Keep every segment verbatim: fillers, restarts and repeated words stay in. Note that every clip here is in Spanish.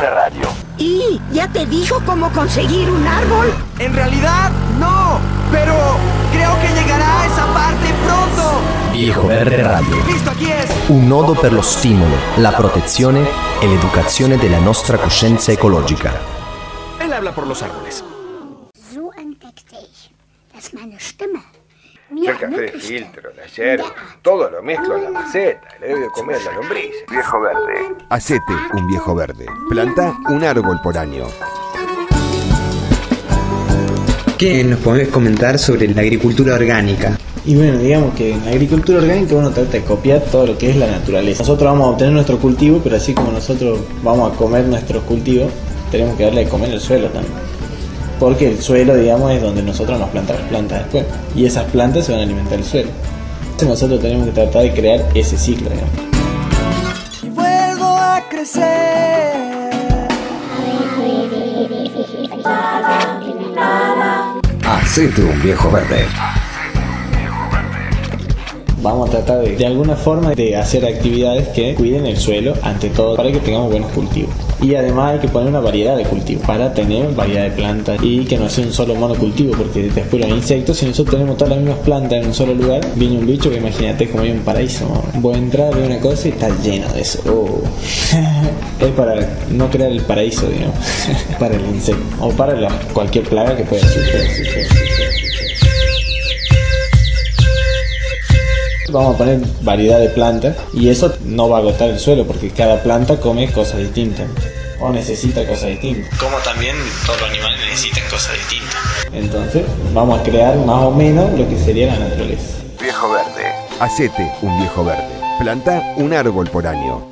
Radio. ¿Y ya te dijo cómo conseguir un árbol? En realidad, no, pero creo que llegará a esa parte pronto. Viejo Verde Radio. Listo, aquí es. Un nodo per lo stimolo, la protezione e l'educazione della nostra coscienza ecologica. Él habla por los árboles. So entdeckte ich, dass meine Stimme Yo el café de filtro, la yerba, todo lo mezclo en la maceta, le doy de comer a la lombriz. Viejo Verde. Hacete un viejo verde. Planta un árbol por año. ¿Qué nos podés comentar sobre la agricultura orgánica? Y bueno, digamos que en la agricultura orgánica uno trata de copiar todo lo que es la naturaleza. Nosotros vamos a obtener nuestro cultivo, pero así como nosotros vamos a comer nuestros cultivos, tenemos que darle de comer el suelo también. Porque el suelo, digamos, es donde nosotros nos plantamos las plantas después. Y esas plantas se van a alimentar el suelo. Entonces nosotros tenemos que tratar de crear ese ciclo, digamos. Y vuelvo a crecer. Hacete un viejo verde. Vamos a tratar de, de alguna forma de hacer actividades que cuiden el suelo, ante todo, para que tengamos buenos cultivos. Y además hay que poner una variedad de cultivos para tener variedad de plantas y que no sea un solo monocultivo, porque después los insectos, si nosotros tenemos todas las mismas plantas en un solo lugar, viene un bicho que imagínate como hay un paraíso. Vos entrar de una cosa y está lleno de eso. Oh. Es para no crear el paraíso, digamos, para el insecto o para la, cualquier plaga que pueda surgir. Vamos a poner variedad de plantas y eso no va a agotar el suelo porque cada planta come cosas distintas o necesita cosas distintas. Como también todos los animales necesitan cosas distintas. Entonces vamos a crear más o menos lo que sería la naturaleza. Viejo Verde. Hacete un viejo verde. Planta un árbol por año.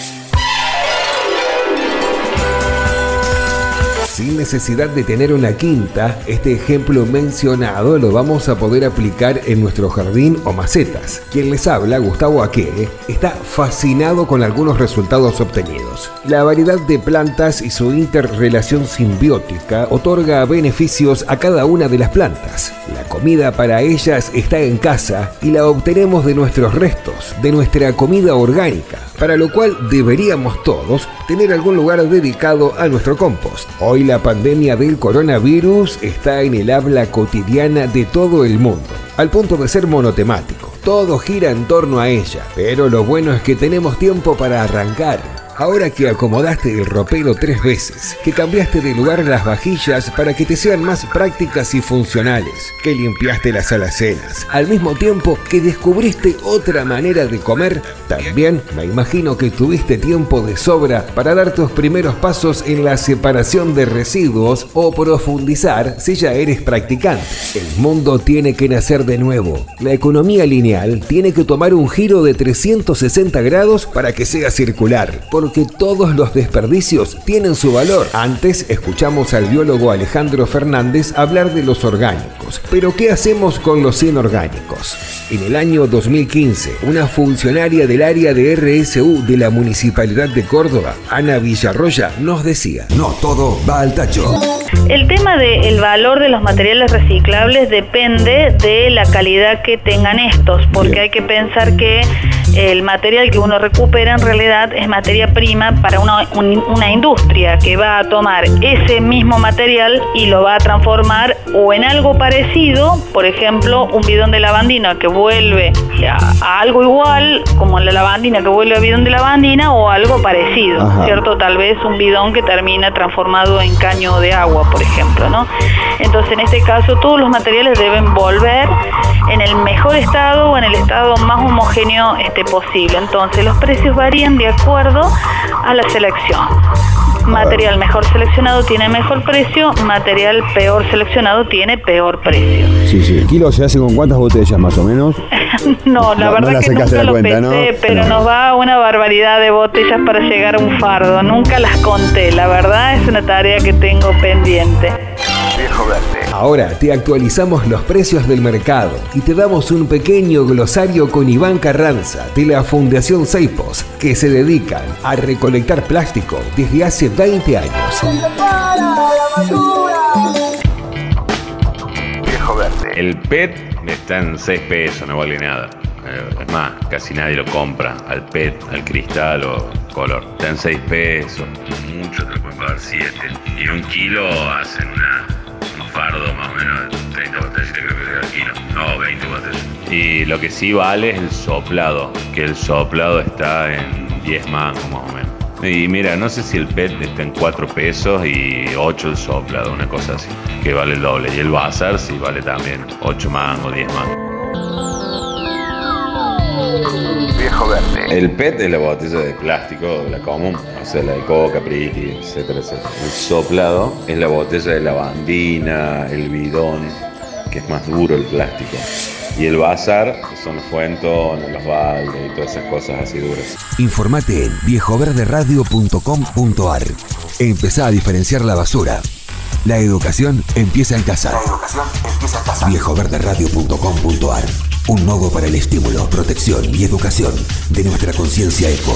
Sin necesidad de tener una quinta, este ejemplo mencionado lo vamos a poder aplicar en nuestro jardín o macetas. Quien les habla, Gustavo Aquere, está fascinado con algunos resultados obtenidos. La variedad de plantas y su interrelación simbiótica otorga beneficios a cada una de las plantas. La comida para ellas está en casa y la obtenemos de nuestros restos, de nuestra comida orgánica, para lo cual deberíamos todos tener algún lugar dedicado a nuestro compost. Hoy la pandemia del coronavirus está en el habla cotidiana de todo el mundo, al punto de ser monotemático. Todo gira en torno a ella, pero lo bueno es que tenemos tiempo para arrancar. Ahora que acomodaste el ropero tres veces, que cambiaste de lugar las vajillas para que te sean más prácticas y funcionales, que limpiaste las alacenas, al mismo tiempo que descubriste otra manera de comer, también me imagino que tuviste tiempo de sobra para dar tus primeros pasos en la separación de residuos o profundizar si ya eres practicante. El mundo tiene que nacer de nuevo. La economía lineal tiene que tomar un giro de trescientos sesenta grados para que sea circular. Por que todos los desperdicios tienen su valor. Antes escuchamos al biólogo Alejandro Fernández hablar de los orgánicos. Pero ¿qué hacemos con los inorgánicos? En el año dos mil quince, una funcionaria del área de R S U de la Municipalidad de Córdoba, Ana Villarroya, nos decía: no todo va al tacho. El tema del valor de los materiales reciclables depende de la calidad que tengan estos, porque hay que pensar que el material que uno recupera en realidad es materia prima para una, un, una industria que va a tomar ese mismo material y lo va a transformar o en algo parecido, por ejemplo, un bidón de lavandina que vuelve a, a algo igual, como la lavandina que vuelve a bidón de lavandina, o algo parecido, Ajá. ¿cierto? Tal vez un bidón que termina transformado en caño de agua, por ejemplo, ¿no? Entonces, en este caso, todos los materiales deben volver en el mejor estado o en el estado más homogéneo este posible. Entonces, los precios varían de acuerdo a la selección. Material mejor seleccionado tiene mejor precio, material peor seleccionado tiene peor precio. Sí, sí. ¿El kilo se hace con cuántas botellas más o menos? No, la no, verdad no que nunca lo cuenta, pensé, ¿no? pero no. nos va una barbaridad de botellas para llegar a un fardo. Nunca las conté, la verdad es una tarea que tengo pendiente. Viejo Verde. Ahora te actualizamos los precios del mercado y te damos un pequeño glosario con Iván Carranza de la Fundación Seipos, que se dedican a recolectar plástico desde hace veinte años. Viejo Verde. El P E T está en seis pesos, no vale nada. Es más, casi nadie lo compra al P E T, al cristal o color. Está en seis pesos, mucho te lo pueden pagar siete. Y un kilo hacen una, un fardo más o menos de treinta botellas, creo que llega al kilo. No, veinte botellas. Y lo que sí vale es el soplado, que el soplado está en diez mangos más o menos. Y mira, no sé si el P E T está en cuatro pesos y ocho el soplado, una cosa así, que vale el doble. Y el bazar sí vale también ocho mangos, diez mangos. Viejo verde. El P E T es la botella de plástico, la común, o sea, la de Coca, Priti, etcétera, etcétera. El soplado es la botella de lavandina, el bidón, que es más duro el plástico. Y el bazar son los fuentones, los baldes y todas esas cosas así duras. Informate en viejo verde radio punto com punto a r. Empezá a diferenciar la basura. La educación empieza en casa. La educación empieza en casa. viejo verde radio punto com punto a r. Un nodo para el estímulo, protección y educación de nuestra conciencia eco.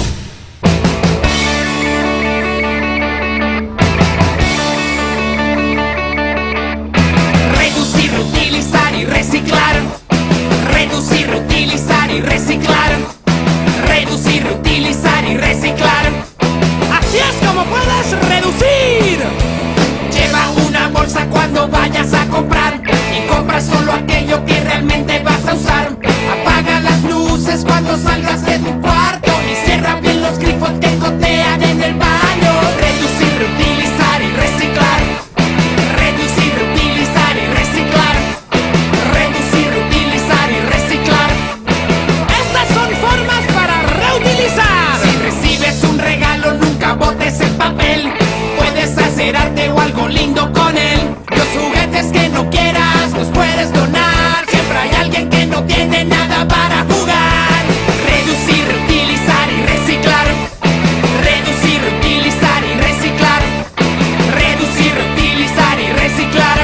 Reducir, reutilizar y reciclar. Reducir, reutilizar y reciclar. Reducir, reutilizar y reciclar. Así es como puedes reducir. Lleva una bolsa cuando vayas a comprar y compra solo aquello que realmente vas a usar. Apaga las luces cuando salgas de tu cuarto y cierra bien los grifos que gotean en el baño. Reducir, reutilizar y reciclar. Reducir, reutilizar y reciclar. Reducir, reutilizar y reciclar. Estas son formas para reutilizar. Si recibes un regalo, nunca botes el papel. Puedes hacer arte o algo lindo con él. Los juguetes que no quieras los puedes donar. Siempre hay alguien que no tiene nada para jugar. Reducir, reutilizar y reciclar. Reducir, reutilizar y reciclar. Reducir, reutilizar y reciclar.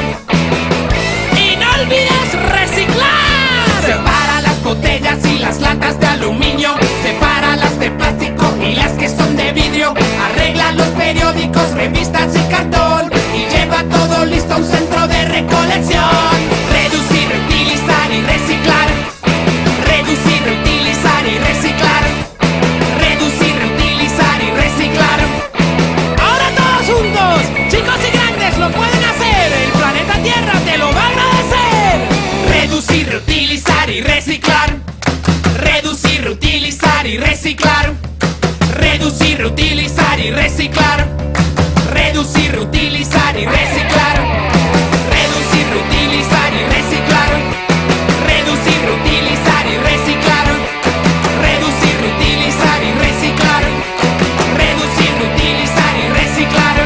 Y no olvides reciclar. Separa las botellas y las latas de aluminio. Separa las de plástico y las que son de vidrio. Arregla los periódicos, revistas y cartón. Y lleva todo listo a un centro de recolección. Reducir, reutilizar y reciclar. Reducir, reutilizar y reciclar. Reducir, reutilizar y reciclar. Ahora todos juntos, chicos y grandes, lo pueden hacer. El planeta Tierra te lo va a agradecer. Reducir, reutilizar y reciclar. Reducir, reutilizar y reciclar. Reducir, reutilizar y reciclar. Reducir, reutilizar y reciclar. Reducir, reutilizar y reciclar. Reducir, reutilizar y reciclar. Reducir, reutilizar y reciclar. Reducir, reutilizar y reciclar.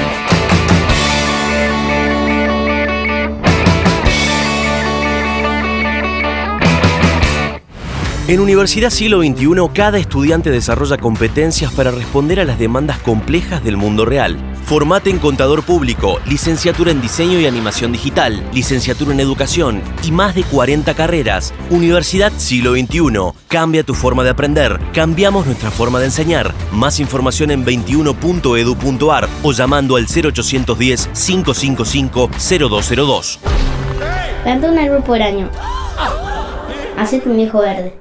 En Universidad Siglo veintiuno, cada estudiante desarrolla competencias para responder a las demandas complejas del mundo real. Formate en Contador Público, licenciatura en Diseño y Animación Digital, licenciatura en Educación y más de cuarenta carreras. Universidad Siglo veintiuno. Cambia tu forma de aprender. Cambiamos nuestra forma de enseñar. Más información en veintiuno punto edu punto a r o llamando al cero ochocientos diez, cinco cinco cinco, cero dos cero dos. Planta un árbol por año. Hacete un viejo verde.